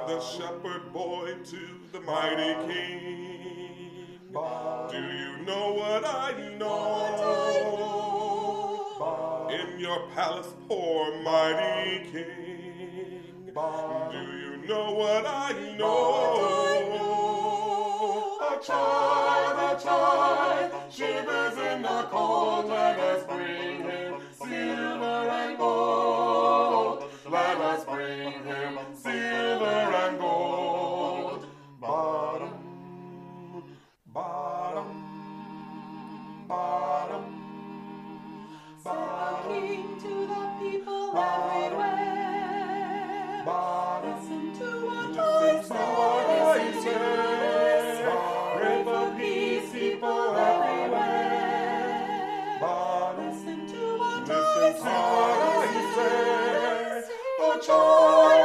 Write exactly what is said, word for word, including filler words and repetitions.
the shepherd boy to the mighty king. Do you know what I know? In your palace, poor mighty king. Do you know what I know? A child, a child, shivers in the cold. Let us bring him silver and gold. Let us bring him silver and gold. Bottom, bottom, bottom, bottom. Singing to the people everywhere. Bottom. Listen to what Listen I to say. what I Listen say. to this. Pray for peace, people everywhere. Bottom. Listen to what Listen I to say. what I say. Sing A child.